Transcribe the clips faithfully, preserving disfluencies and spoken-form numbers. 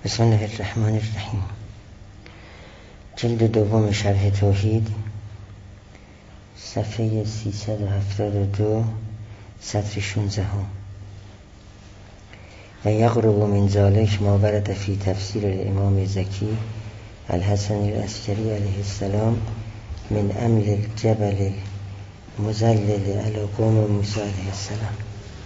بسم الله الرحمن الرحیم. جلد دوم شرح توحید، صفحه سیصد و هفتاد و دو، سطر شانزده. و یقرب من ذلک ما ورد فی تفسیر الامام زکی الحسن العسکری علیه السلام من امل الجبل مزلل علی قوم موسی علیه السلام.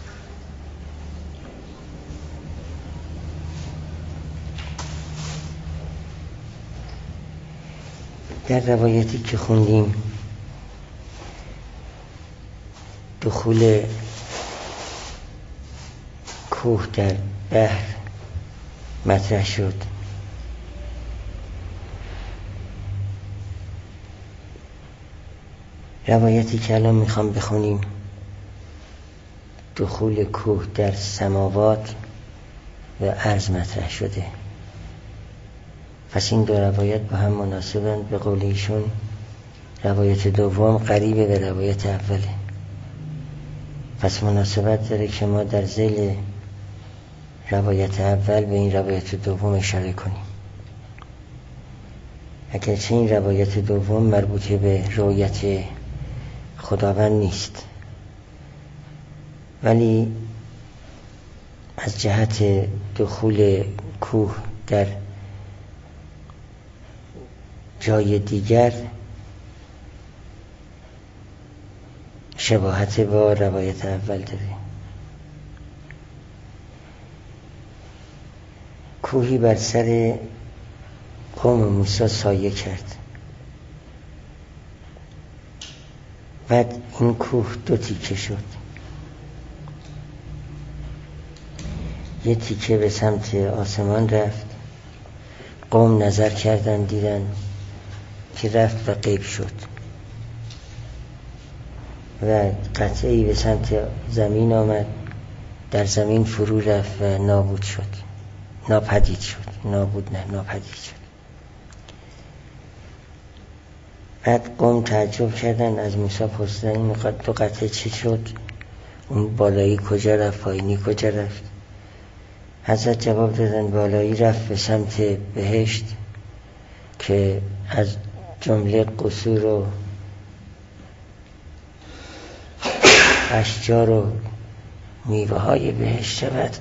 در روایتی که خوندیم دخول کوه در بحر مطرح شد. روایتی که الان میخوام بخونیم دخول کوه در سماوات و ارض مطرح شده. پس این دو روایت با هم مناسبند. به قول ایشون روایت دوم قریبه به روایت اوله، پس مناسبت داره که ما در ذیل روایت اول به این روایت دوم اشاره کنیم. اگرچه این روایت دوم مربوطه به رؤیت خداوند نیست، ولی از جهت دخول کوه در جای دیگر شباهت با روایت اول داره. کوهی بر سر قوم موسی سایه کرد. بعد این کوه دو تیکه شد. یه تیکه به سمت آسمان رفت. قوم نظر کردن دیدن که رفت و غیب شد، و قطعی به سمت زمین آمد، در زمین فرو رفت و نابود شد، ناپدید شد. نابود نه ناپدید شد. بعد قوم تعجب کردن، از موسی پرسیدن این دو قطعه چی شد؟ اون بالایی کجا رفت؟ پایینی کجا رفت؟ حضرت جواب دادن بالایی رفت به سمت بهشت که از جمله قصور و اشجار و میوه های بهشت شود.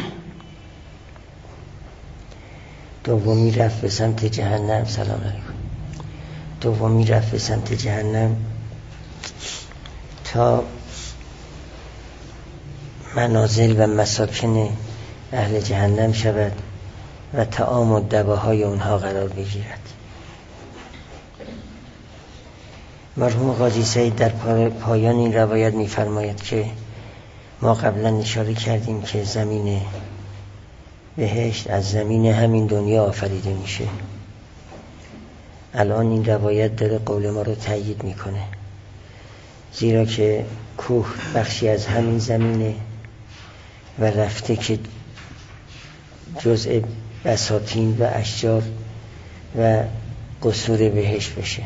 دومی رفت به سمت جهنم. سلام علیکم. دومی رفت به سمت جهنم تا منازل و مساکن اهل جهنم شود و طعام و دواهای اونها قرار بگیرد. مرحوم قاضی سعید در پایان این روایت می‌فرماید که ما قبلا اشاره کردیم که زمین بهشت از زمین همین دنیا آفریده میشه. الان این روایت داره قول ما رو تأیید میکنه، زیرا که کوه بخشی از همین زمینه و رفته که جزء بساتین و اشجار و قصور بهشت بشه.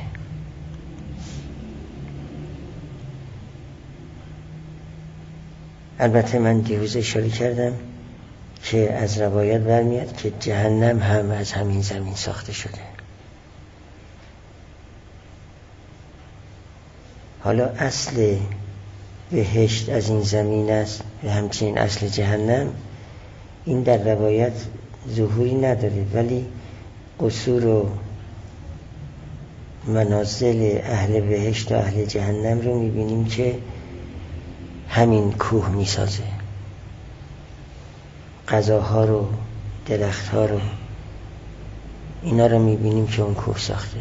البته من دیروز اشاره کردم که از روایت برمیاد که جهنم هم از همین زمین ساخته شده. حالا اصل بهشت از این زمین است و همچنین اصل جهنم. این در روایت ظهوری نداره، ولی قصور و منازل اهل بهشت و اهل جهنم رو میبینیم که همین کوه میسازه. غذاها رو، درختها رو، اینا رو میبینیم که اون کوه ساخته.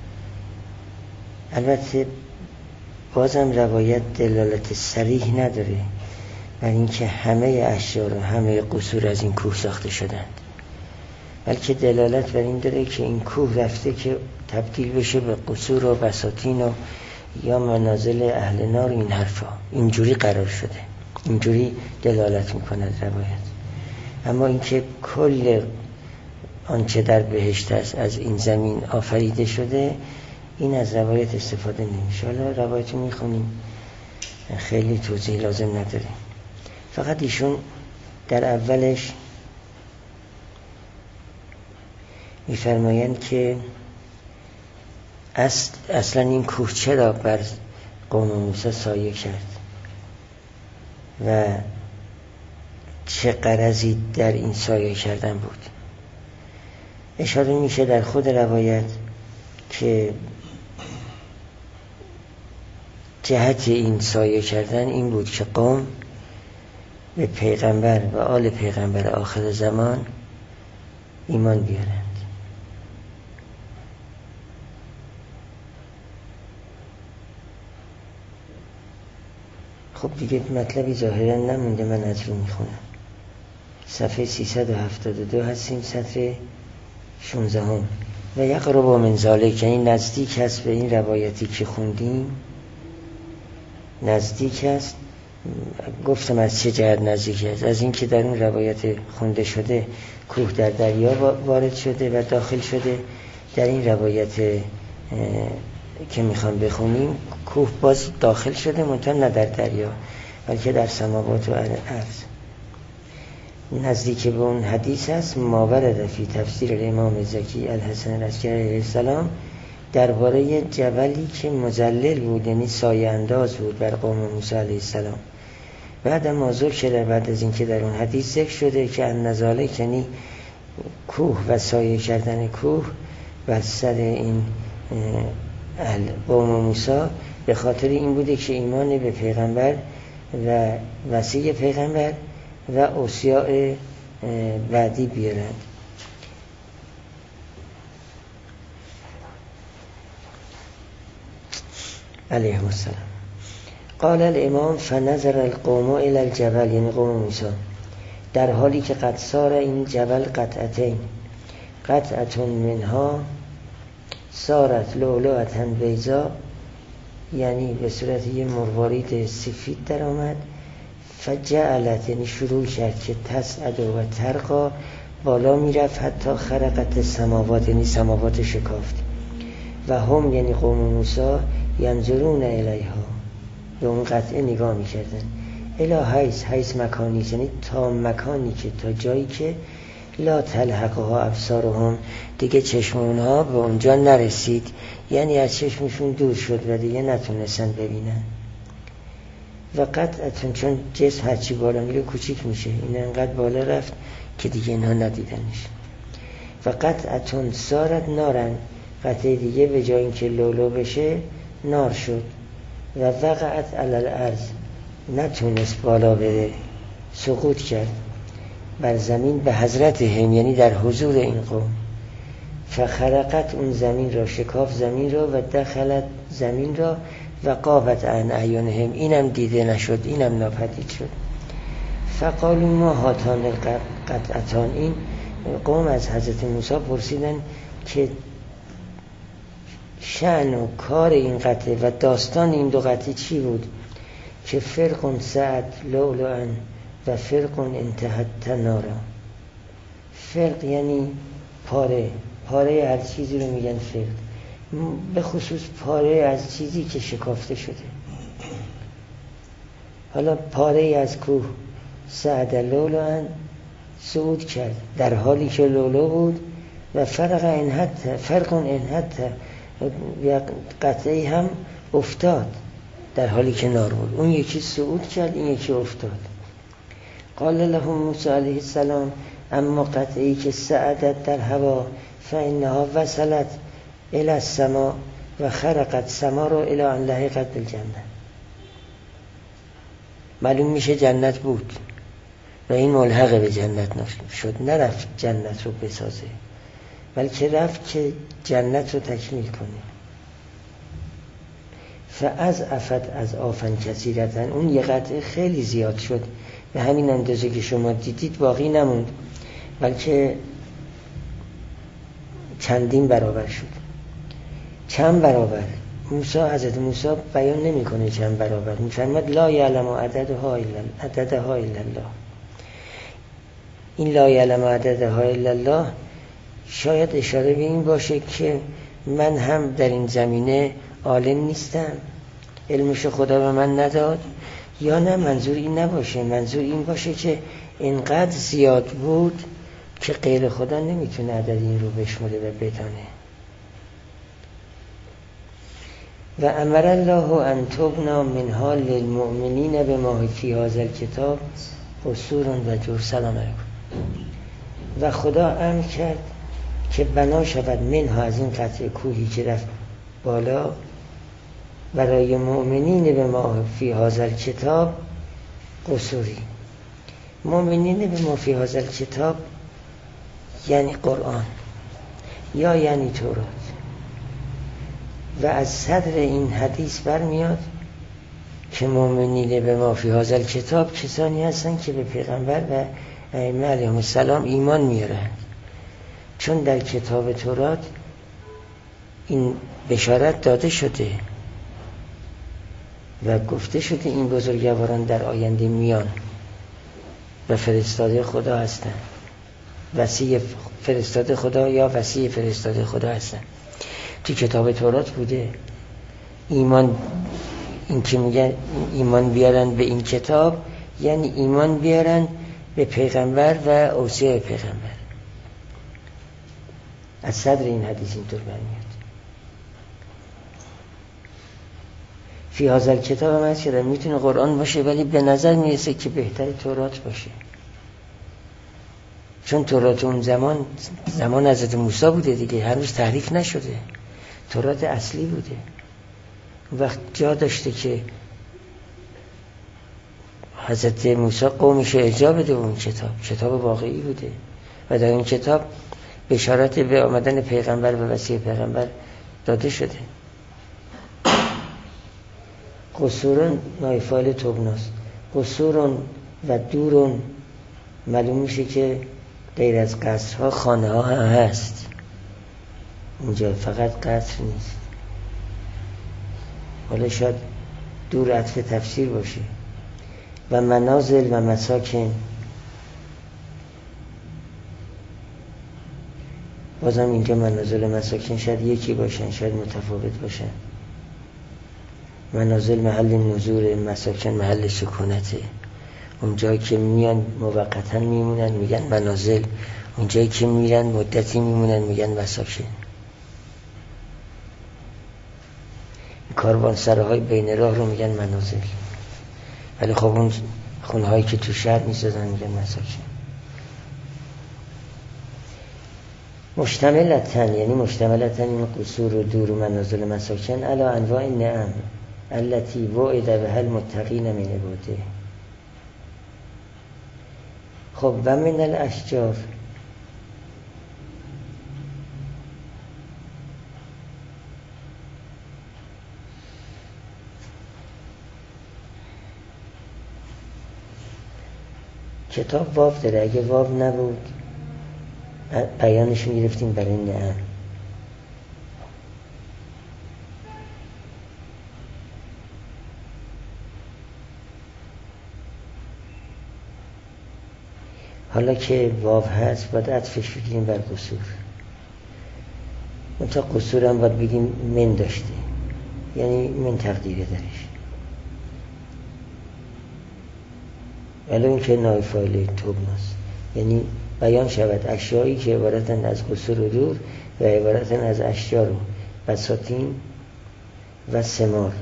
البته بازم روایت دلالت صریح نداره بر اینکه همه اشجار و همه قصور از این کوه ساخته شدند، بلکه دلالت بر این داره که این کوه رفته که تبدیل بشه به قصور و بساتین و یا منازل اهل نار. این حرفا اینجوری قرار شده، اینجوری دلالت میکند روایت. اما اینکه کل آنچه در بهشت است از این زمین آفریده شده، این از روایت استفاده نمیشه. حالا روایت میخونیم، خیلی توضیح لازم نداره. فقط ایشون در اولش می‌فرمایند که اصل اصلا این کوه چرا بر قوم موسی سایه کرد و چه غرضی در این سایه کردن بود. اشاره میشه در خود روایت که جهت این سایه کردن این بود که قوم به پیغمبر و آل پیغمبر آخر زمان ایمان بیارند. خب دیگه مطلبی ظاهرا نمونده، من از رو میخونم. صفحه سیصد و هفتاد و دو هستیم، سطر شانزده هم. و یقرب من ذالک، یعنی نزدیک است به این روایتی که خوندیم، نزدیک است. گفتم از چه جهت نزدیک است؟ از این که در اون روایت خونده شده کوه در دریا وارد شده و داخل شده. در این روایت که میخوام بخونیم کوه باز داخل شده، منتها نه در دریا بلکه در سماوات و ارض. نزدیک به اون حدیث است ما ورد فی تفسیر الامام زکی الحسن العسکری علیه السلام درباره جبلی که مظلل بود، یعنی سایه انداز بود بر قوم موسی علیه السلام. بعد ما ذکر، بعد از اینکه در اون حدیث ذکر شده که ان ذالک، یعنی کوه و سایه کردن کوه بر سر این اهل قوم موسی به خاطر این بوده که ایمان به پیغمبر و وصی پیغمبر و اوصیاء بعدی بیارند. علیه السلام. قال الامام فنظر القوم الى الجبل، یعنی قوم موسی، در حالی که قد سار این جبل قطعتین، قطعتون منها سارت لؤلؤة بیضاء، یعنی به صورت یه مروارید سفید در آمد. فجعلت، یعنی شروع کرد که تسعد و ترقا، بالا میرفت حتی خرقت سماوات، یعنی سماوات شکافت. و هم، یعنی قوم موسی، ینظرون الیها، به اون قطعه نگاه میکردن. الی حیث، حیث مکانی، یعنی تا مکانی که، تا جایی که لا تلحقها ابصارهم، دیگه چشم اونها به اونجا نرسید، یعنی از چشمشون دور شد و دیگه نتونستن ببینن. و قطعتون، چون جسم هرچی بالا میره کوچیک میشه، این انقدر بالا رفت که دیگه اینها ندیدنش. و قطعتون سارت نارن، قطعه دیگه به جای اینکه لولو بشه نار شد. و وقعت علی الارض، نتونست بالا بره، سقوط کرد بر زمین به حضرت هم، یعنی در حضور این قوم. فخرقت، اون زمین را شکاف، زمین را، و دخلت، زمین را، و قابت عن اعینهم، اینم دیده نشد، اینم ناپدید شد. فقالوا ما هاتان القطعتان، این قوم از حضرت موسی پرسیدن که شأن و کار این قطعه و داستان این دو قطعه چی بود؟ که فرق سعد لؤلؤا و فرق انتهت نارا. فرق یعنی پاره، پاره هر چیزی رو میگن فرق، به خصوص پاره از چیزی که شکافته شده. حالا پاره از کوه سعد لؤلؤا، صعود کرد در حالی که لؤلؤ بود. و فرق انحت، فرق انحت، قطعی هم افتاد در حالی که نار بود. اون یکی صعود کرد، این یکی افتاد. قال لهم موسی علیه السلام اما قطعی که سعدت در هوا فانها وصلت الى السماء و خرقت سما رو الى ان لحقت بالجنه. معلوم میشه جنت بود و این ملحق به جنت شد، نرفت جنت رو بسازه بلکه رفت که جنت رو تکمیل کنه. فاز افت از آفن کثیرتن، اون یه قطعه خیلی زیاد شد، به همین اندازه که شما دیدید باقی نموند، بلکه چندین برابر شد. چند برابر؟ موسی، حضرت موسی بیان نمی کنه چند برابر، میفرماد لا یعلم عددها الا عددها الا الله. این لا یعلم عددها الا الله شاید اشاره به این باشه که من هم در این زمینه عالم نیستم، علمش خدا به من نداد، یا نه منظور این نباشه، منظور این باشه که اینقدر زیاد بود که غیر خدا نمیتونه عدد این رو بشموره و بدانه. و امر الله ان تبنا منها للمؤمنین بما فی هذا الکتاب قصور و جور. سلام علیکم. و خدا امر کرد که بنا شود منها، از این قطعه کوهی که رفت بالا، برای مؤمنین بما فی هذا الکتاب قصوری. مؤمنین بما فی هذا الکتاب یعنی قرآن یا یعنی تورات. و از صدر این حدیث برمیاد که مؤمنین بما فی هذا الکتاب کسانی هستن که به پیغمبر و ائمه علیهم السلام ایمان میارن، چون در کتاب تورات این بشارت داده شده و گفته شده این بزرگواران در آینده میان و فرستاده خدا هستن، وصی فرستاده خدا یا وصی فرستاده خدا هستن. تو کتاب تورات بوده. ایمان، این که میگن ایمان بیارن به این کتاب یعنی ایمان بیارن به پیغمبر و اوصیای پیغمبر. از صدر این حدیث اینطور برمیاد. فی هذا الکتاب هم هست که میتونه قرآن باشه، ولی به نظر میرسه که بهتر تورات باشه، چون تورات اون زمان زمان حضرت موسی بوده دیگه، هنوز تحریف نشده، تورات اصلی بوده. وقت جا داشته که حضرت موسی قومش ارجاع بده اون کتاب، کتاب واقعی بوده و در این کتاب بشارت به آمدن پیغمبر و وصی پیغمبر داده شده. قصورون نایفال توبناست. قصورون و دورون معلوم میشه که غیر از قصرها خانه ها هم هست اینجا، فقط قصر نیست. حالا شاید دور عطف تفسیر باشه. و منازل و مساکن، بازم اینجا منازل و مساکن شاید یکی باشن، شاید متفاوت باشن. منازل محل نزول، مساکن محل سکونته. اونجایی که میان موقتا میمونن میگن منازل، اونجایی که میرن مدتی میمونن میگن مساکن. کاروان سراهای بین راه رو میگن منازل، ولی خب اون خونهایی که تو شهر میسازن میگن مساکن. مشتملتن یعنی مشتملتن این قصور و دور و منازل مساکن علی انواع نعم التي وعد بها المتقین من عباده. خب و من الاشجار، کتاب واو داره، اگه واو نبود بیانش میگرفتیم برای نعم. حالا که واو هست باید عطفش بگیریم بر قصور. منطقه قصور هم باید بگیم من داشته، یعنی من تقدیره درش، ولی اون که نایفایل توبناست، یعنی بیان شود اشیایی که عبارتن از قصور و دور و عبارتن از اشجار و بساتین و ثمار.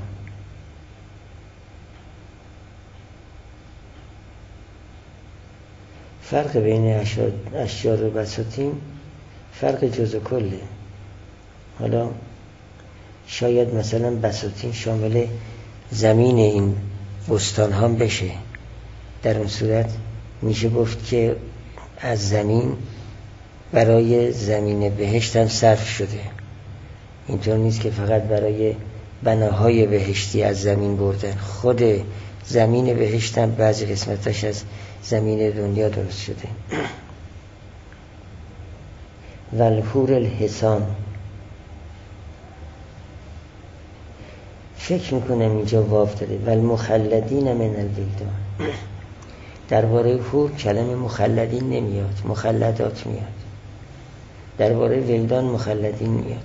فرق بین اشجار و بساتین فرق جز و کله. حالا شاید مثلا بساتین شامل زمین این بستان هم بشه، در اون صورت میشه گفت که از زمین برای زمین بهشت هم صرف شده. اینطور نیست که فقط برای بناهای بهشتی از زمین بردن، خود زمین بهشت هم بعضی قسمتش از زمین دنیا درست شده. والحور الحسان، فکر میکنم اینجا واو داره. والمخلدین من الولدان، درباره حور کلمه مخلدین نمیاد، مخلدات میاد. درباره ولدان مخلدین میاد.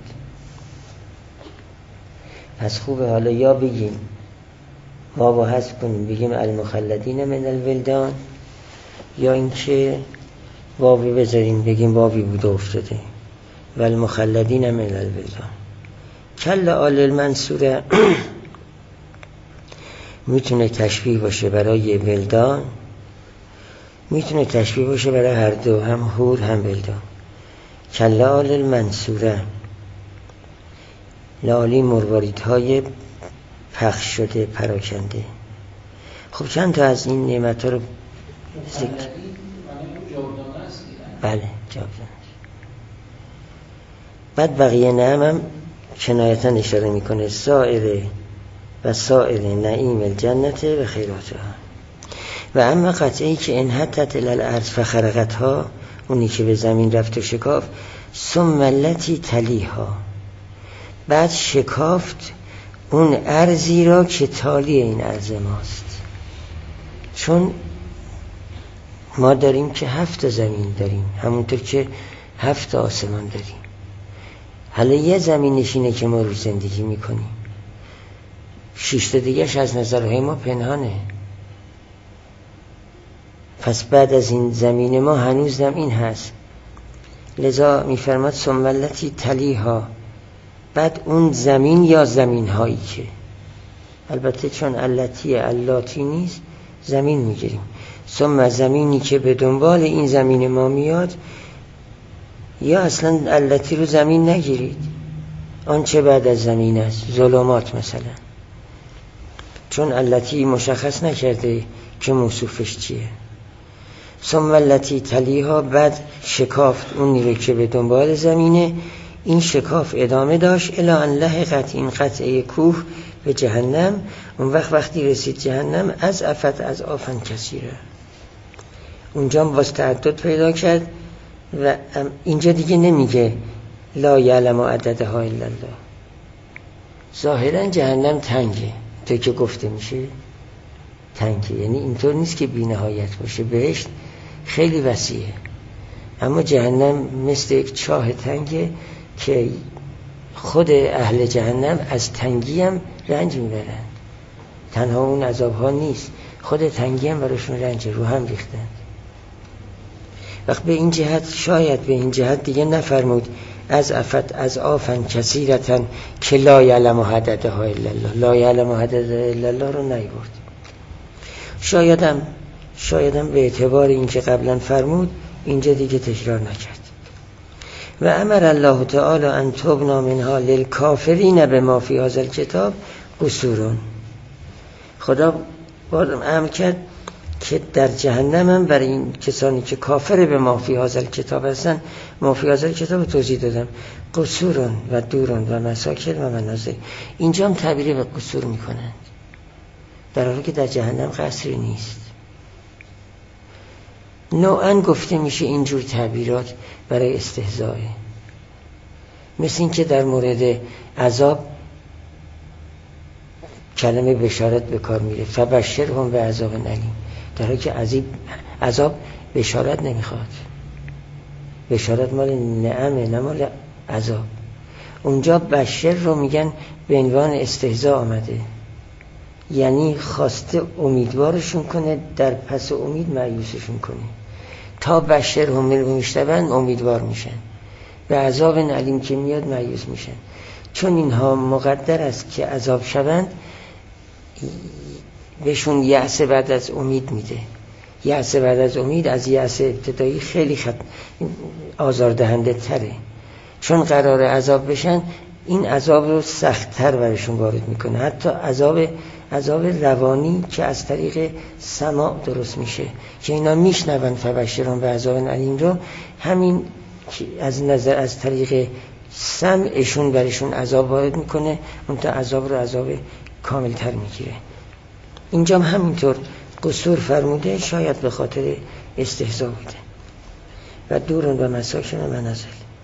پس خوبه حالا یا بگیم واو حذف کنیم بگیم المخلدین من الولدان، یا اینکه واوی بذاریم بگیم واوی بوده افتاده. والمخلدین من الولدان. کل آل المنصوره میتونه تشبیه باشه برای ولدان، میتونه تشبیه باشه برای هر دو، هم حور هم ولدان. کل آل المنصوره، لالی مرواریدهای پخش شده پراکنده. خب چند تا از این نعمت ها رو ذکر. بله جاودانه. بعد بقیه نعم هم کنایتا اشاره میکنه، سائر و سائر نعیم الجنت و خیراتها. و اما قطعی که انحطت الی الارض فخرقتها، اونی که به زمین رفت و شکافت، ثم التی تلیها، بعد شکافت اون ارضی را که تالی این ارض ماست. چون ما داریم که هفت زمین داریم، همونطور که هفت آسمان داریم. حالا یه زمین نشینه که ما روی زندگی میکنیم، شش تا دیگه‌اش از نظرهای ما پنهانه. پس بعد از این زمین ما هنوز هم این هست. لذا میفرماد ثم التی تلیها، بعد اون زمین یا زمین هایی که، البته چون التی اللاتی نیست زمین میگیریم، ثم زمینی که به دنبال این زمین ما میاد، یا اصلا التی رو زمین نگیرید، آنچه بعد از زمین است، ظلمات مثلا، چون التی مشخص نکرده که موصوفش چیه. ثم التی تلیها، بعد شکافت اونی رو که به دنبال زمینه. این شکاف ادامه داشت الی ان لحقت، این قطعه کوه به جهنم. اون وقت وقتی رسید جهنم، از افت از آفن کثیره، اونجا باز تعدد پیدا کرد. و اینجا دیگه نمیگه لا یعلم عددها الا الله. ظاهرا جهنم تنگه، تو که گفته میشه تنگه، یعنی اینطور نیست که بی نهایت باشه. بهشت خیلی وسیعه، اما جهنم مثل یک چاه تنگه که خود اهل جهنم از تنگی هم رنج میبرن. تنها اون عذاب ها نیست، خود تنگی هم براشون رنج رو هم ریختن. وقت به این جهت، شاید به این جهت دیگه نفرمود از افت از آفن کثیرتن که لا یعلم عددها الا الله. لا یعلم عددها الا الله رو نیورد. شایدم شایدم به اعتبار این که قبلا فرمود اینجا دیگه تکرار نکرد. و امر الله تعالی ان تبنا منها للکافرین بما فی هذا الکتاب قصورون. خدا بازم امر کرد که در جهنم هم برای این کسانی که کافر به ما فی هذا الکتاب هستن، ما فی هذا الکتاب توضیح دادم، قصورون و دورون و مساکن و منازل. اینجا هم تعبیر به قصور میکنند، در حالی که در جهنم قصری نیست. نوعاً گفته میشه اینجور تعبیرات برای استهزاء، مثل این که در مورد عذاب کلمه بشارت به کار میره، فبشرهم بعذاب الیم، در حالی که عذاب بشارت نمیخواد. بشارت مال نعمه، نه مال عذاب. اونجا بشر رو میگن به عنوان استهزاء آمده، یعنی خواسته امیدوارشون کنه، در پس امید مایوسشون کنه. تا بشر هم میشتبن امیدوار میشن، به عذاب علیم که میاد مایوس میشن. چون اینها مقدر است که عذاب شوند، بهشون یأس بعد از امید میده. یأس بعد از امید از یأس ابتدایی خیلی خط... آزاردهنده تره. چون قرار عذاب بشن، این عذاب رو سخت‌تر برشون وارد میکنه. حتی عذاب عذاب روانی که از طریق سماع درست میشه، که اینا میشنون فبشرهم بعذاب علیم رو، همین از نظر از طریق سمعشون برشون عذاب وارد میکنه، اون تا عذاب رو عذاب کاملتر میگیره. اینجا هم همینطور قصور فرموده، شاید به خاطر استهزاء بوده. و دورون و مساکن و منازل،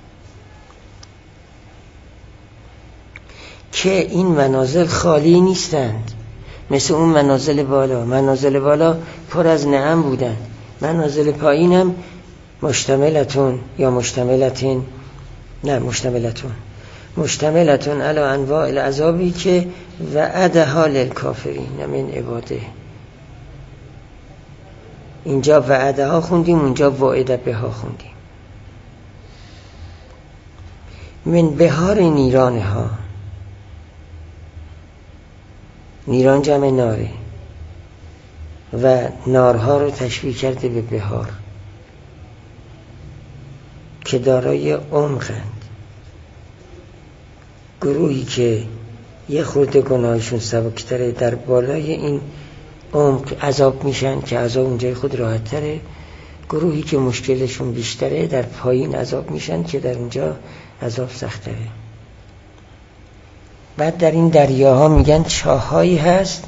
که این منازل خالی نیستند مثل اون منازل بالا. منازل بالا پر از نعم بودن، منازل پایینم مشتملتون یا مشتملتین نه مشتملتون مشتملتون علی انواع العذابی که وعدها للکافرین من عباده. اینجا وعده ها خوندیم، اونجا واعده به ها خوندیم. من بهار نیران ها، نیران جمع ناره و نارها رو تشبیه کرده به بهار که دارای عمقند. گروهی که یه خورده گناهشون سبکتره در بالای این عمق عذاب میشن که عذاب اونجای خود راحت تره. گروهی که مشکلشون بیشتره در پایین عذاب میشن که در اونجا عذاب سخت تره. بعد در این دریاها میگن چاهایی هست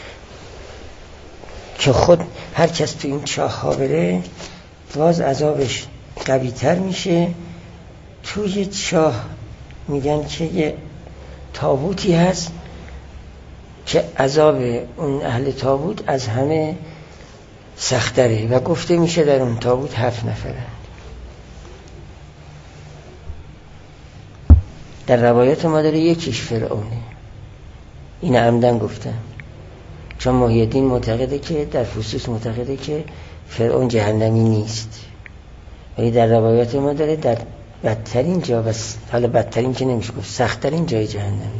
که خود هر کس تو این چاه ها بره باز عذابش قوی تر میشه. توی چاه میگن که یه تابوتی هست که عذاب اون اهل تابوت از همه سختره و گفته میشه در اون تابوت هفت نفره. در روایت ما داره یکیش فرعونه. این عمدن گفتم چون محی الدین معتقده که در فصوص معتقده که فرعون جهنمی نیست، ولی در روایت ما داره در بدترین جا، بس حالا بدترین که نمیشه گفت، سختترین جای جهنمی.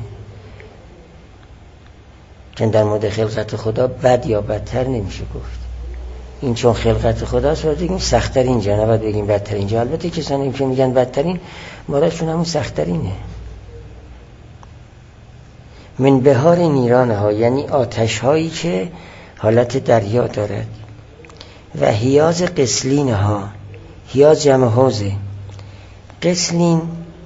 چون در مورد خلقت خدا بد یا بدتر نمیشه گفت. این چون خلقت خداست باید بگیم سختترین جا، نباید بگیم بدترین جا. البته کسانی که میگن بدترین مرادشون همون سختترینه. من بهار نیران ها یعنی آتش هایی که حالت دریا دارد. و هیاز قسلین ها، هیاز جمع حوزه، قسلین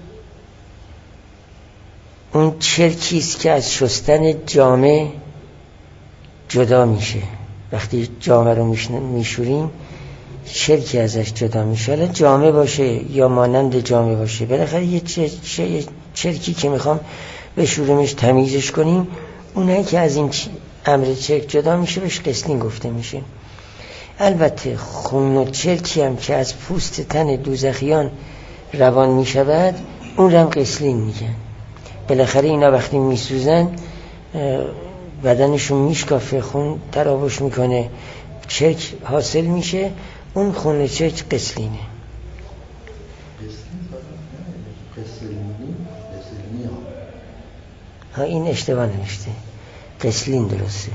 اون چرکیست که از شستن جامه جدا میشه. وقتی جامه رو میشوریم چرکی ازش جدا میشه، حالا جامه باشه یا مانند جامه باشه، بالاخره یه چرکی که میخوام بشوریمش تمیزش کنیم، اونایی که از این امر چرک جدا میشه بهش قسلین گفته میشه. البته خون و چرکی هم که از پوست تن دوزخیان روان میشود اون رو هم قسلین میگن. بالاخره اینا وقتی میسوزن بدنشون میشکافه، خون تراوش میکنه، چرک حاصل میشه، اون خون چرک قسلینه. ها این اشتباه نوشته، قسلین درسته.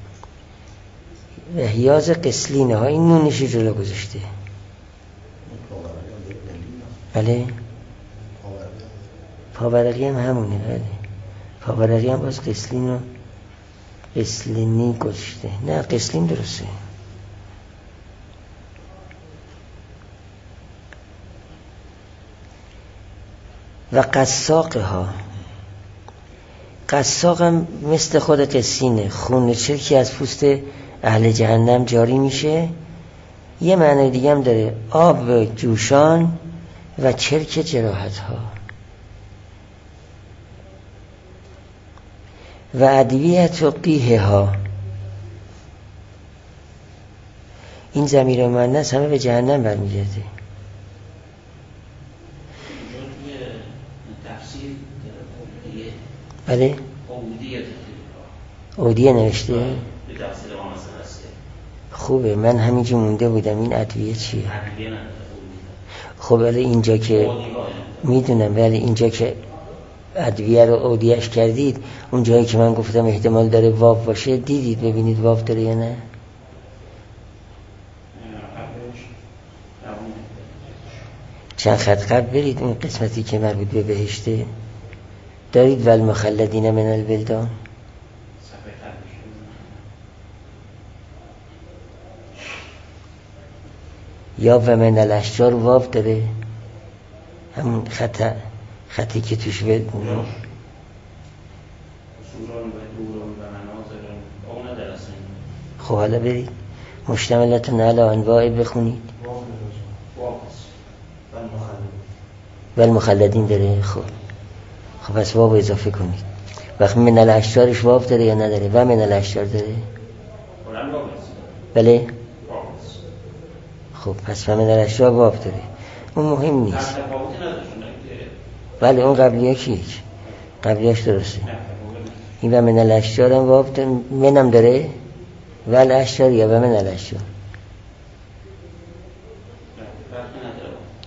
و هیاز قسلینه ها، این نونشی جلو گذاشته. بله پاورقی هم همونه. بله پاورقی هم باز قسلین و قسلینی گذاشته. نه قسلین درسته. و قساق ها، قساق هم مثل خود قسینه، خون چرکی از پوست اهل جهنم جاری میشه. یه معنی دیگه هم داره، آب جوشان و چرک جراحت ها. و ادویت و قیه ها، این ضمیر مؤنث همه به جهنم برمیگرده. بله اودیه نوشته. خوبه، من همینجا مونده بودم این ادویه چیه. خب ولی اینجا که میدونم، ولی اینجا که ادویه رو اودیهش کردید، اون جایی که من گفتم احتمال داره واو باشه، دیدید ببینید واو داره یا نه. چند خط قبل برید اون قسمتی که مربوط به بهشته دارید. والمخلدین من الولدان، یا و من الاشجار واو داره، همون خط خطی که توش به خب حالا برید مشتملتون علی انواع بخونید. والمخلدین داره. خب خب پس واو اضافه کنید. وقت من الاشجارش واو داره یا نداره؟ و من الاشجار داره. بله خب پس و من الاشجار واو داره، اون مهم نیست. بله اون قبلیه کیه؟ قبلیهش درسته. این و من الاشجار هم واو داره، منم داره. و الاشجار یا و من الاشجار.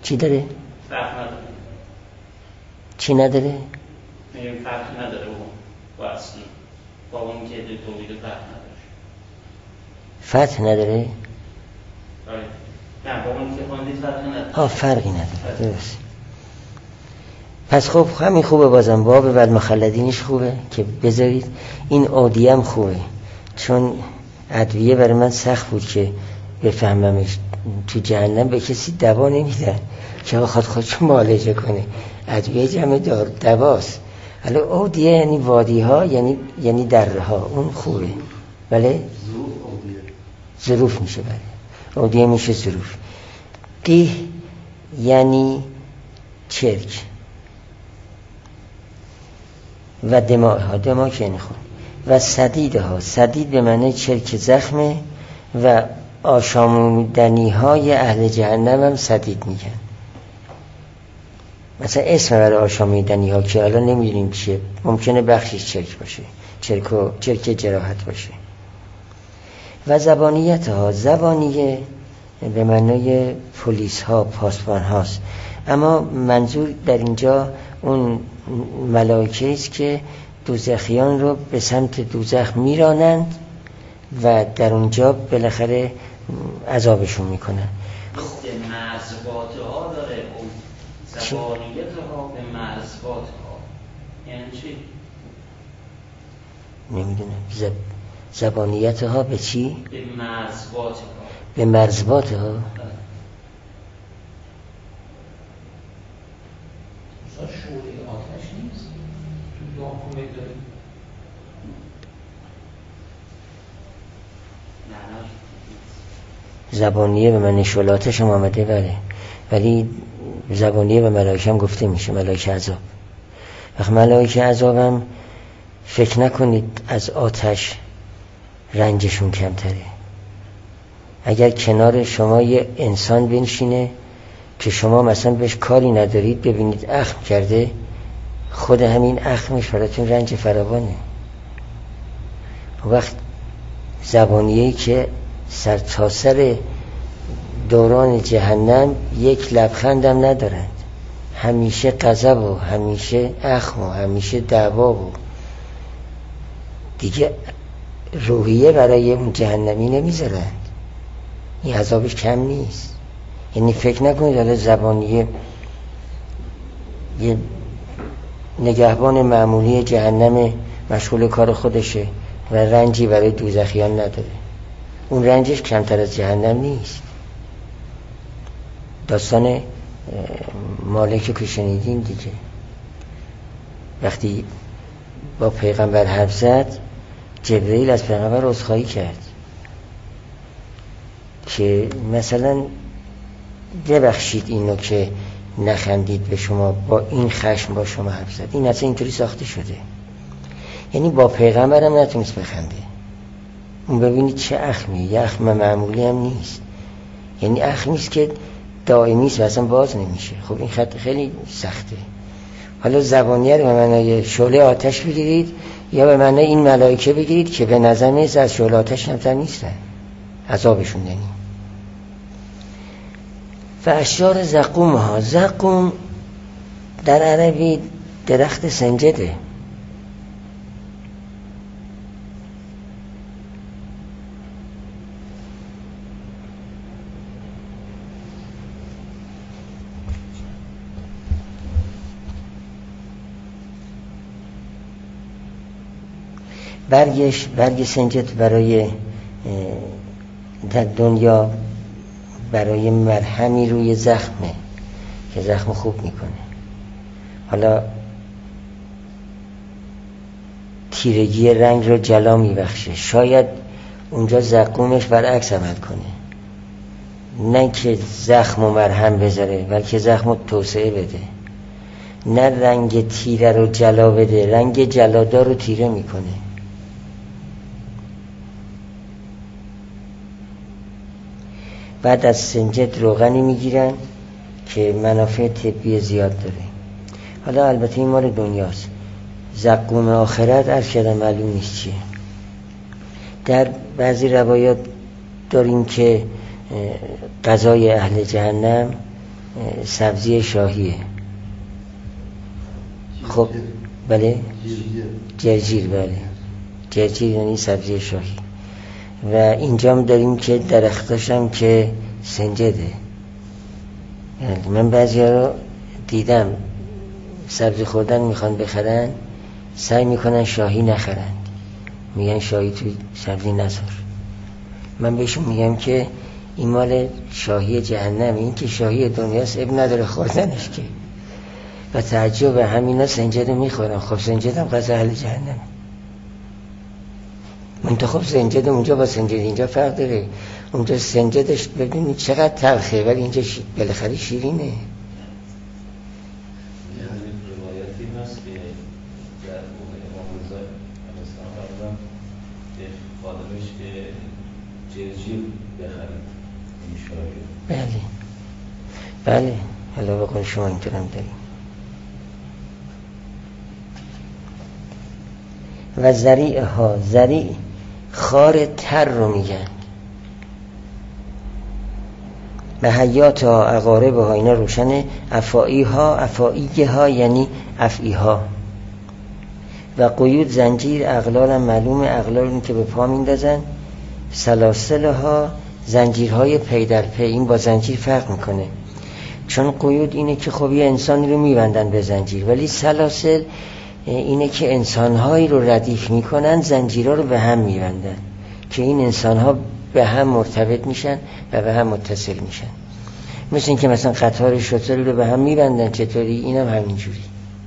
چی داره؟ فرق نداره. چی نداره؟ میگم فرق نداره اون با اصلی با اون که تولید فرق نداره. فتح نداره؟ آره. نه با اون که خواندید فرق نداره. ها فرقی نداره. درست. پس خب همین خوبه، بازم باب و المخلدینش خوبه که بذارید. این عادیه هم خوبه، چون ادویه برای من سخت بود که بفهممش. تو جهنم به کسی دوا نمیدن که بخواد خودشو معالجه کنه. ادویه جمع دار دواست. حالا عادیه یعنی وادی ها، یعنی یعنی دره ها، اون خوبه. بله ظروف میشه. بله عادیه میشه ظروف. قیه یعنی چرک و دماغ ها، دماغ یعنی خون. و سدید ها، سدید به معنی چرک زخمه و آشامودنی های اهل جهنم هم سدید میگن. مثلا اسم برای آشامودنی ها که الان نمیدونیم چیه، ممکنه بخشش چرک باشه، چرک و چرک جراحت باشه. و زبانیت ها، زبانیه به معنای پلیس ها، پاسبان هاست، اما منظور در اینجا اون ملائکه است که دوزخیان رو به سمت دوزخ میرانند و در اونجا بالاخره عذابشون میکنن. مثل مرزبات ها داره اون زبانیت ها به مرزبات ها یعنی چی؟ نمیدونم. زب... زبانیت ها به چی؟ به مرزبات ها. به مرزبات ها. شعله آتش نیست تو داخل داره. زبانیه به معنی شعله آتش هم آمده، بله، ولی زبانیه به ملائکه هم گفته میشه، ملائکه عذاب. وقت ملائکه عذاب هم فکر نکنید از آتش رنجشون کمتره. اگر کنار شما یه انسان بنشینه که شما مثلا بهش کاری ندارید، ببینید اخم کرده، خود همین اخمش براتون رنج فراوانه. وقت زبانیه‌ای که سر تا سر دوران جهنم یک لبخندم ندارند، همیشه غضب و همیشه اخم و همیشه دعوا و دیگه روحیه برای اون جهنمی نمیذارند. این عذابش کم نیست. یعنی فکر نکنید حالا زبانیه یه نگهبان معمولی جهنم مشغول کار خودشه و رنجی برای دوزخیان نداره. اون رنجش کمتر از جهنم نیست. داستان مالک که شنیدین دیگه، وقتی با پیغمبر حرف زد، جبرئیل از پیغمبر عذرخواهی کرد که مثلا ببخشید اینو که نخندید به شما، با این خشم با شما حرف زد، این اصلا اینطوری ساخته شده. یعنی با پیغمبرم نتونست بخنده. اون ببینید چه اخمی، یه اخم معمولی هم نیست، یعنی اخمیست که دائمی است و اصلا باز نمیشه. خب این خط خیلی سخته. حالا زبانیه رو به معنای شعله آتش بگیرید یا به معنای این ملائکه بگیرید که به نظر میاد از شعله آتش کمتر نیستن، عذابشون یعنی. و اشجار زقوم ها، زقوم در عربی درخت سنجده. برگش برگ سنجد برای در دنیا برای مرهمی روی زخمه که زخم خوب میکنه. حالا تیرگی رنگ رو جلا میبخشه. شاید اونجا زقومش برعکس عمل کنه، نه که زخم و مرهم بذاره بلکه زخم رو توسعه بده. نه رنگ تیره رو جلا بده، رنگ جلادار رو تیره میکنه. بعد از سنجد روغنی میگیرن که منافع طبی زیاد داره. حالا البته این مال دنیاست. زقوم آخرت عرض کردم معلوم نیست چیه. در بعضی روایات داریم که غذای اهل جهنم سبزی شاهیه. خب بله جرجیر، بله جرجیر یعنی سبزی شاهی. و اینجا هم داریم که درختاش هم که سنجده. یعنی من بعضی ها رو دیدم سبزی خوردن میخوان بخرن، سعی میکنن شاهی نخرن، میگن شاهی توی سبزی نذار. من بهشون میگم که این مال شاهی جهنم، این که شاهی دنیاست اب نداره خوردنش که. و تعجب به همینا سنجده میخورن. خب سنجده هم غذا اهل جهنم. منتخب سنجده اونجا با سنجده اینجا فرق داره. اونجا سنجدش ببینید چقدر تلخه ولی اینجا شی... بالاخره شیرینه. یعنی روایتی هست که در موقع امام رضا علیه السلام فرمودن که خادمش که جرجیر بخرید این شاهی. بله بله حالا بقول شما اینطورم داریم. و زریع ها، زریع خار تر رو میگن. به حیات ها، اقارب ها، اینا روشنه. افائی ها، افائی ها یعنی افعی ها. و قیود زنجیر، اغلال هم معلومه، اغلال که به پا میندازن. سلاسل ها، زنجیرهای پی در پی. این با زنجیر فرق میکنه، چون قیود اینه که خب یه انسانی رو میبندن به زنجیر، ولی سلاسل اینه که انسانهایی رو ردیف میکنن، زنجیرها رو به هم میبندن که این انسانها به هم مرتبط میشن و به هم متصل میشن. مثل این که مثلا قطار شتری رو به هم میبندن، چطوری؟ اینم همینجوری.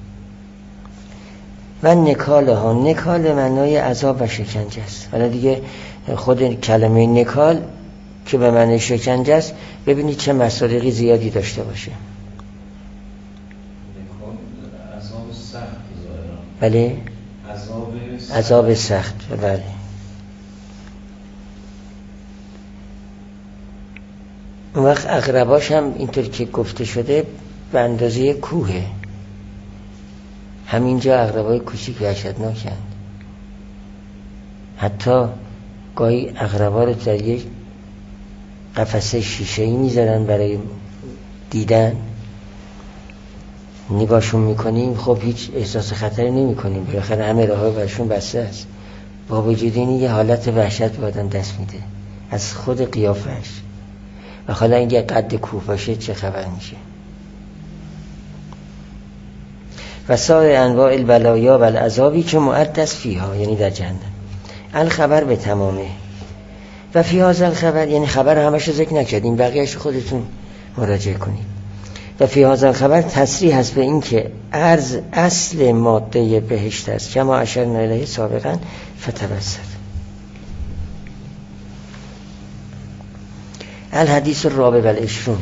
و نکال ها، نکال معنای عذاب و شکنجه است. حالا دیگه خود کلمه نکال که به معنی شکنجه است ببینید چه مصادیقی زیادی داشته باشه. عذاب سخت ظاهرا. بله عذاب سخت. عذاب سخت. بله. اون وقت اقرباش هم اینطور که گفته شده به اندازه کوهه. همینجا اقربای کوچیک وحشتناکن. حتی گاهی اقربا رو در یک قفسه شیشه‌ای میذارن برای دیدن. نگاهشون میکنیم خب هیچ احساس خطری نمی کنیم، بالاخره همه راه ها برشون بسته است. با وجود این یه حالت وحشت به آدم دست میده از خود قیافش. و حالا اینگه قد کوه باشه چه خبر میشه. و سایر انواع البلایا و العذابی که معدس فیها، یعنی در جهنم. الخبر به تمامه. و فی هذا الخبر، یعنی خبر همش رو ذکر نکردیم، بقیه‌اش خودتون مراجعه کنید. و فی هذا الخبر تصریح هست به این که ارز اصل ماده بهشت است، کما اشرنا الیه سابقا. فتبصر. الحدیث الرابع والعشرون.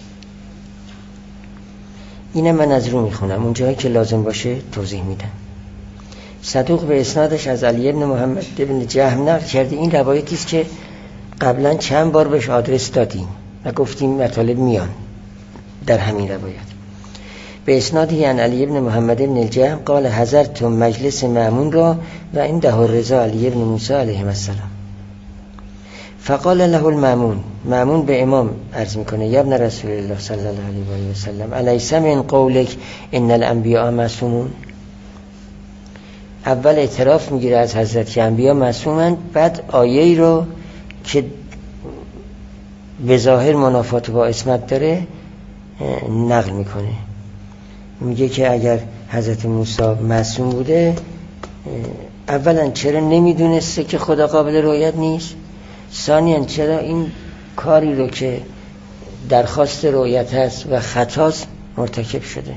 اینه من از رو میخونم، اون جایی که لازم باشه توضیح میدم. صدوق به اسنادش از علی ابن محمد ابن جهم نقل کرده. این روایتی است که قبلا چند بار بهش آدرس دادیم و گفتیم مطالب میان در همین روایت. به اسنادی عن علی ابن محمد ابن الجهم قال حضرت مجلس مأمون را و عنده الرضا علی ابن موسی علیه السلام. فقال له المأمون، مأمون به امام عرض میکنه یا ابن رسول الله صلی الله علیه و سلم الیس من قولک ان الانبیاء معصومون. اول اعتراف میگیره از حضرت که انبیا معصومند، بعد آیه‌ای رو که به ظاهر منافات با عصمت داره نقل میکنه. میگه که اگر حضرت موسی معصوم بوده، اولا چرا نمیدونسته که خدا قابل رؤیت نیست؟ ثانیاً چرا این کاری رو که درخواست رؤیت هست و خطاست مرتکب شده؟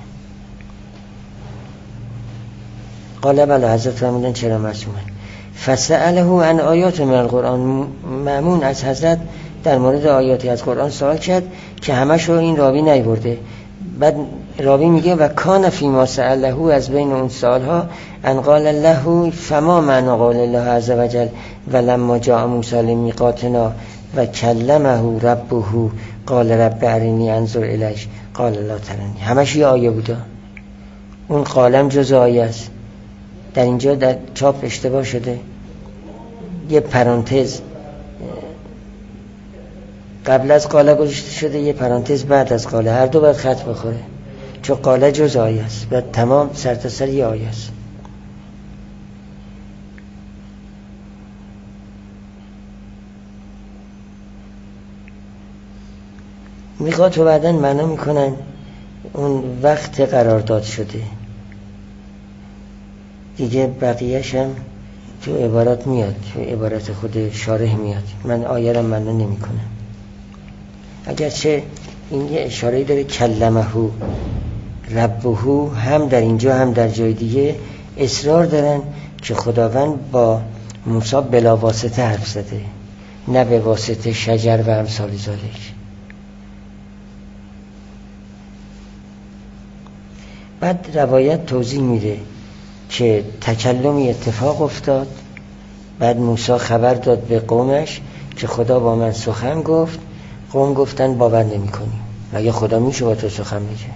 قال بله، حضرت فرمودن چرا معصومه؟ فسأله عن آیات من القرآن. مأمون از حضرت در مورد آیاتی از قرآن سوال کرد که همشو این راوی نیورده. بعد راوی میگه و کان فی ما سأله، از بین اون سوالها ان قال له فما معنی قول الله عز وجل ولما جاء موسی لمیقاتنا و کلمه ربه قال رب ارنی انظر الیک قال لا ترنی. همش یه آیه بوده، اون قالم جز آیه است. در اینجا در چاپ اشتباه شده، یه پرانتز قبل از قاله گذاشته شده، یه پرانتز بعد از قاله، هر دو باید خط بخوره، چون قاله جز آیه است و تمام سر تا سر یه آیه است. میخواد و بعداً معنا میکنن اون وقت قرارداد شده دیگه، بقیه‌ش هم تو عبارات میاد، تو عبارت خود شارح میاد. من آیه را معنا نمی کنم، اگرچه این یه اشاره داره کلمه ربهو، هم در اینجا هم در جای دیگه اصرار دارن که خداوند با موسی بلا واسطه حرف زده، نه به واسطه شجر و امثال ذالک. بعد روایت توضیح میده که تکلمی اتفاق افتاد، بعد موسی خبر داد به قومش که خدا با من سخن گفت. قوم گفتن باور نمی کنیم، مگه خدا میشه با تو سخن بگه؟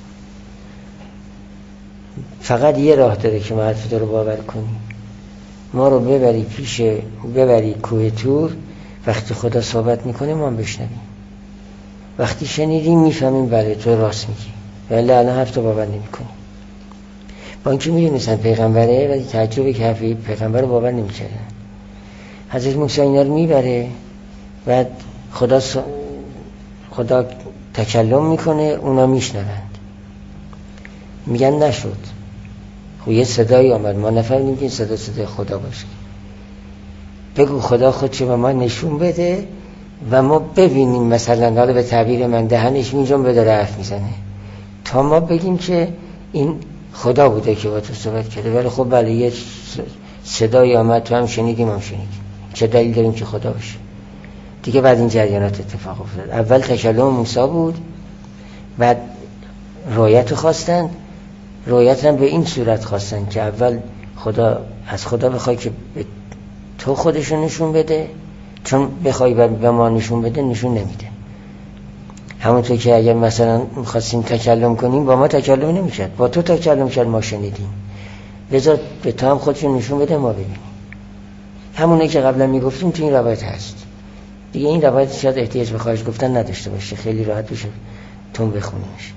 فقط یه راه داره که ما حرف تو رو باور کنیم، ما رو ببری پیش، ببری کوه طور، وقتی خدا صحبت میکنه ما هم بشنویم، وقتی شنیدیم میفهمیم بله تو راست میگی، ولی الان حرف تو باور نمی کنیم. با اینکه میدونستن پیغمبره، ولی تعجبه که حرف پیغمبر رو باور نمیکردن. حضرت موسی اینا رو میبره، بعد خدا س... خدا تکلم میکنه، اونا میشنوند، میگن نشد. خب یه صدایی آمد، ما نفهمیدیم که این صدا صدای خدا باشه. بگو خدا خودشو به ما نشون بده و ما ببینیم، مثلا حالا به تعبیر من دهنش میجون به داره حرف میزنه، تا ما بگیم که این خدا بوده که با تو صحبت کرده. ولی خب بله یه صدایی آمد، تو هم شنیدیم هم شنیدیم، چه دلیل داریم که خدا باشه دیگه. بعد این جریانات اتفاق افتاد. اول تکلم موسی بود، بعد رویت خواستن، رویت هم به این صورت خواستن که اول خدا از خدا بخوای که به تو خودشو نشون بده، چون بخوای به ما نشون بده نشون نمیده. همونطور که اگر مثلا می‌خواستیم تکلم کنیم با ما تکلم نمی‌کرد، با تو تکلم کرد ما شنیدیم، بذار به تو هم خودشو نشون بده ما ببینیم. همونه که قبلا میگفتیم تو این روایت هست دیگه. این روایت شاید احتیاج به خواهش گفتن نداشته باشه، خیلی راحت بشه تون بخونیمش.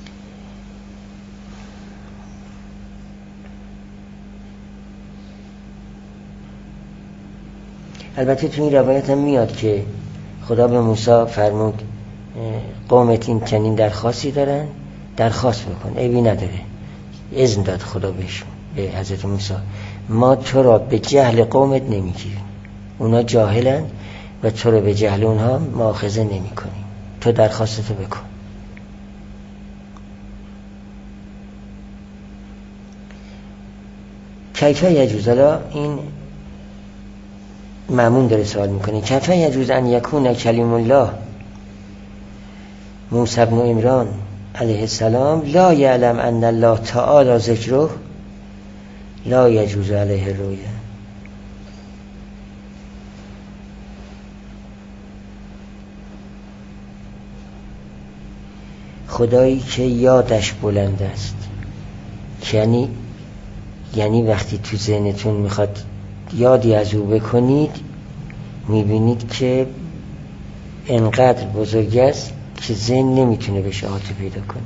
البته تو این روایت هم میاد که خدا به موسی فرمود قومت این چنین درخواستی دارن، درخواست بکن، عیبی نداره. اذن داد خدا بهشون، به حضرت موسی، ما تو را به جهل قومت نمیگیریم، اونا جاهلن و تو را به جهل اونها مؤاخذه نمی کنیم، تو درخواستتو بکن. کیفه یجوز، حالا این مأمون داره سوال میکنه، کیفه یجوز ان یکون کلیم الله موسی بن عمران علیه السلام لا یعلم ان الله تعالی ذکره لا یجوز علیه الرؤیا. خدایی که یادش بلند است، یعنی یعنی وقتی تو ذهنتون میخواد یادی از او بکنید، میبینید که انقدر بزرگ است که ذهن نمیتونه بهش احاطه پیدا کنه.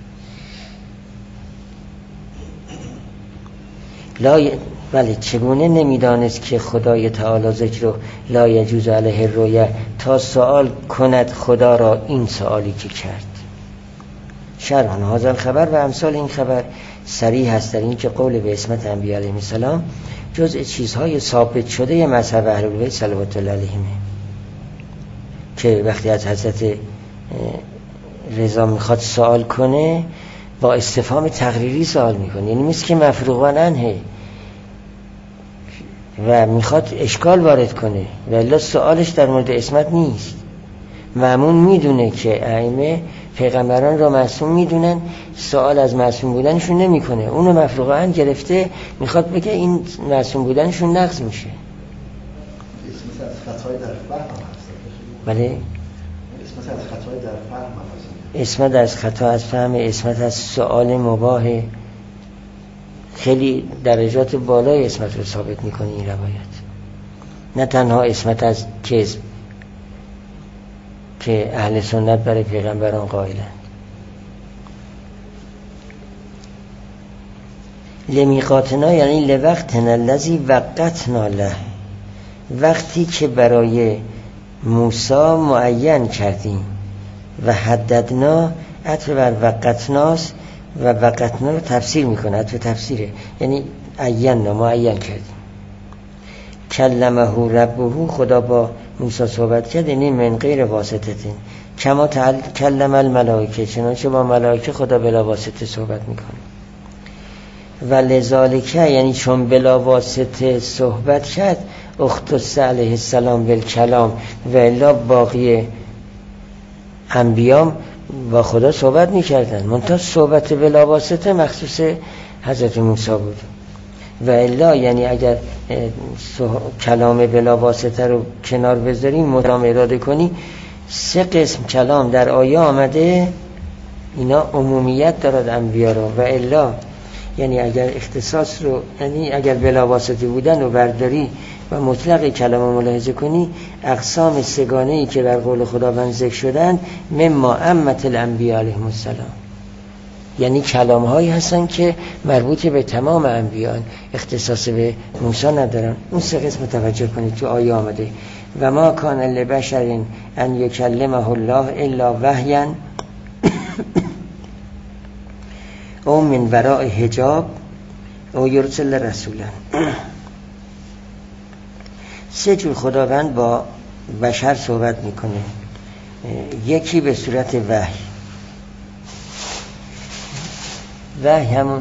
لا ولی چگونه نمیدانست که خدای تعالی ذکر لا یجوز علیه الرؤیا تا سوال کند خدا را این سوالی که کرد. شرح هذا الخبر و امثال این خبر صریح هست در این که قول به اسمت انبیاء علیهم السلام جزء چیزهای ثابت شده مذهب اهل بیت صلوات الله علیهم، که وقتی از حضرت رضا میخواد سوال کنه با استفهام تقریری سوال میکنه، یعنی مثل که مفروغان عنه و میخواد اشکال وارد کنه، ولی سوالش در مورد اسمت نیست. مأمون میدونه که ائمه پیغمبران را معصوم میدونن، سوال از معصوم بودنشون نمیکنه، اونو مفروغ عنه گرفته، میخواد بگه این معصوم بودنشون نقض میشه. اسمت از خطای در فهم هست. بله، اسمت از خطای در فهم هست. اسمت از خطا از فهم، اسمت از سوال مباح، خیلی درجات بالای اسمت رو ثابت میکنه این روایت. نه تنها اسمت از کذب، که اهل سنت برای پیغمبران قائلند. لمیقاتنا یعنی لوقتنا الذی وقتنا له، وقتی که برای موسی معین کردیم. و حددنا عطف بر وقتناست و وقتنا رو تفسیر میکنه، عطف تفسیره، یعنی عینا معین کردیم. کلمه ربه، خدا با موسی صحبت کرد، یعنی من غیر واسطه، کما کلم الملائکه، چنانچه با ملائکه خدا بلا واسطه صحبت میکنه. و لذالکه یعنی چون بلا واسطه صحبت کرد، اختص علیه السلام بالکلام، و الا باقی انبیام با خدا صحبت میکردن، منتها صحبت بلا واسطه مخصوص حضرت موسی بود. و الا یعنی اگر کلام بلا واسطه رو کنار بذاریم، مدام اراده کنی، سه قسم کلام در آیه آمده، اینا عمومیت دارد انبیا رو. و الا یعنی اگر اختصاص رو، یعنی اگر بلا واسطه بودن رو برداری و مطلق کلام ملاحظه کنی، اقسام سگانه‌ای که در قول خداوند ذکر شدن، مما امت الانبیاء علیهم السلام، یعنی کلام هایی هستن که مربوط به تمام انبیان، اختصاص به موسی ندارن. اون سه قسم توجه کنید تو آیه آمده. و ما کان لبشر ان یکلمه الله الا وحیا او من وراء حجاب او یرسل رسولا. سه جور خداوند با بشر صحبت میکنه. یکی به صورت وحی، وحی همون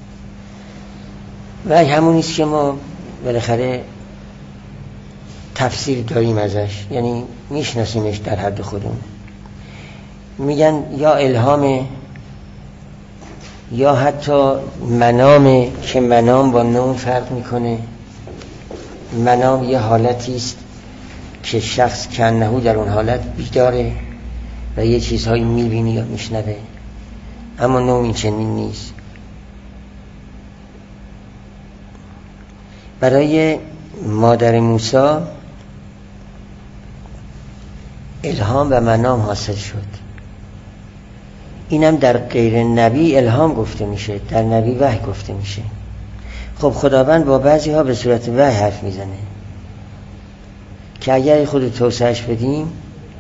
وحی همونیست که ما بالاخره تفسیر داریم ازش، یعنی میشناسیمش در حد خودمون. میگن یا الهامه یا حتی منامه، که منام با نوم فرق میکنه. منام یه حالتی است که شخص کنهو در اون حالت بیداره و یه چیزهایی میبینی یا میشنوه، اما نوم این چنین نیست. برای مادر موسی الهام و منام حاصل شد. اینم در غیر نبی الهام گفته میشه، در نبی وحی گفته میشه. خب خداوند با بعضی ها به صورت وحی حرف میزنه که اگر خود توسعهش بدیم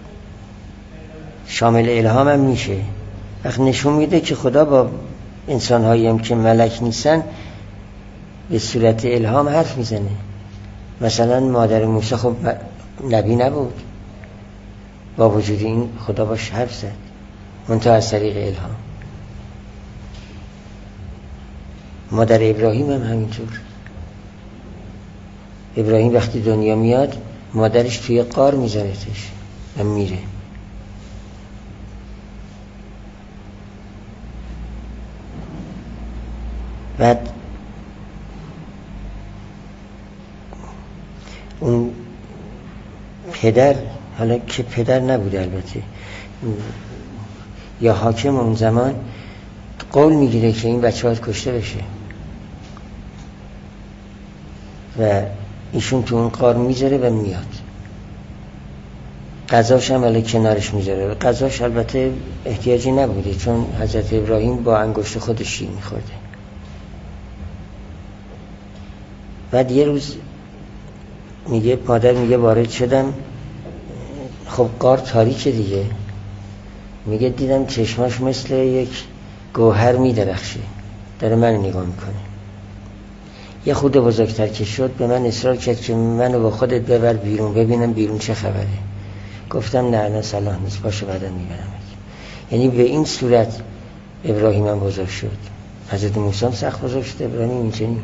شامل الهام هم میشه. وقت نشون میده که خدا با انسان هایی هم که ملک نیستن به صورت الهام حرف میزنه. مثلا مادر موسی خب نبی نبود، با وجود این خدا باش حرف زد، منتها از طریق الهام. مادر ابراهیم هم همینطور. ابراهیم وقتی دنیا میاد مادرش توی غار میذارتش و میره. بعد اون پدر، حالا که پدر نبوده البته، یا حاکم اون زمان قول میگیره که این بچه ها کشته بشه و ایشون تو اون غار میذاره و میاد. غذاش هم علی کنارش میذاره. غذاش البته احتیاجی نبوده چون حضرت ابراهیم با انگشت خودش شیر میخورده. بعد یه روز میگه مادر میگه وارد شدم، خب غار تاریکه دیگه، میگه دیدم چشماش مثل یک گوهر میدرخشه، داره من نگاه میکنه. یه خود بزرگتر که شد به من اصرار کرد که منو با خودت ببر بیرون ببینم بیرون چه خبره. گفتم نه نه صلاح نیست، باشه بعدا میبرم. یعنی به این صورت ابراهیم هم بزرگ شد. حضرت موسی هم سخت بزرگ شد، ابراهیم اینجوری.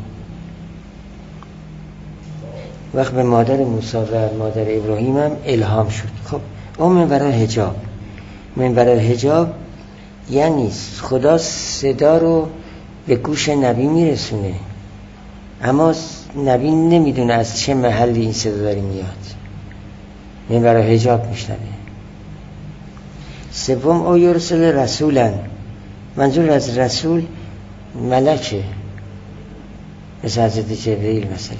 وقت به مادر موسی و مادر ابراهیم هم الهام شد. خب اون من برای حجاب، من برای حجاب یعنی خدا صدا رو به گوش نبی میرسونه، اما نبی نمیدونه از چه محلی این صدا داری میاد. من برای حجاب میشنوه. سوم او یرسل رسولن، منظور از رسول ملکه، مثل حضرت جبرئیل مثلا.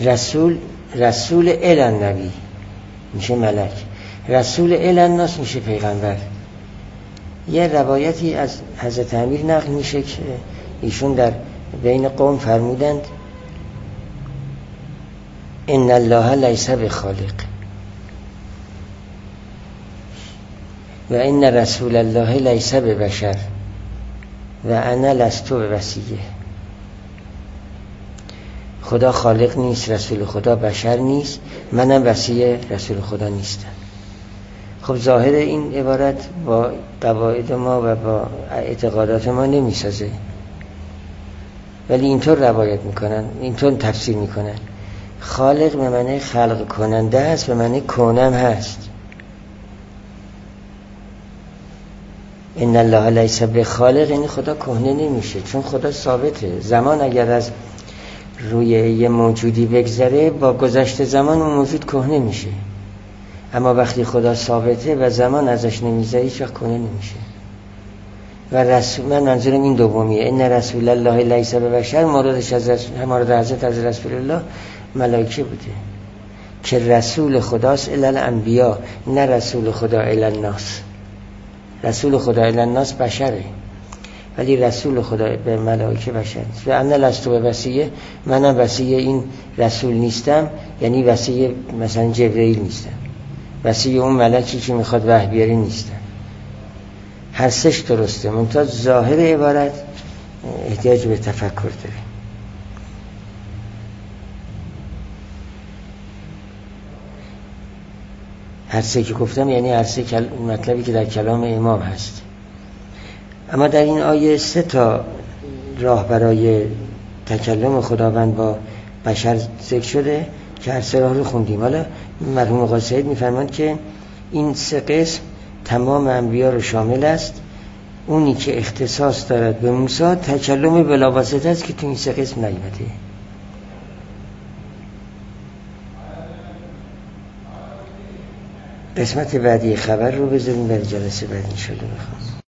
رسول رسول النبی میشه ملک، رسول الناس میشه پیغمبر. یه روایتی از حضرت امیر نقل میشه که ایشون در بین قوم فرمودند ان الله لیس بخالق و ان رسول الله لیس ببشر و انا لست بوصیه. خدا خالق نیست، رسول خدا بشر نیست، منم وصی رسول خدا نیستم. خب ظاهر این عبارت با قواعد ما و با اعتقادات ما نمیسازه، ولی اینطور روایت میکنن، اینطور تفسیر میکنن. خالق به معنی خلق کننده هست، به معنی کونم هست. ان الله لیس بخالق یعنی خدا کهنه نمیشه، چون خدا ثابته. زمان اگر از روی یه موجودی بگذره با گذشت زمان اون موجود کهنه میشه، اما وقتی خدا ثابته و زمان ازش نمیذاره هیچ وقت کهنه نمیشه. و رسول، من منظورم این دومیه، ان رسول الله لیس ببشر، موردش از رسول، مورد حضرت از رسول الله ملائکه بوده که رسول خداست الی الانبیا، نه رسول خدا الی الناس. رسول خدا الی الناس بشره، ولی رسول خدا به ملائکه بشر نیست. و انا لست بوصیه، منم وصی این رسول نیستم، یعنی وصی مثلا جبرئیل نیستم، وصی اون ملکی که میخواد وحی بیاره نیستم. هر سش درسته، منتها ظاهر عبارت احتیاج به تفکر داره. هر سه که گفتم یعنی هر سه کل... مطلبی که در کلام امام هست. اما در این آیه سه تا راه برای تکلم خداوند با بشر ذکر شده که هر سه راه رو خوندیم. حالا مرحوم آقا سید میفرماند که این سه قسم تمام انبیا رو شامل است. اونی که اختصاص دارد به موسی تکلم بلاواسطه است که تو این سه قسم نیامده. قسمت بعدی خبر رو بذاریم برای جلسه بعد ان شاء الله بخونیم.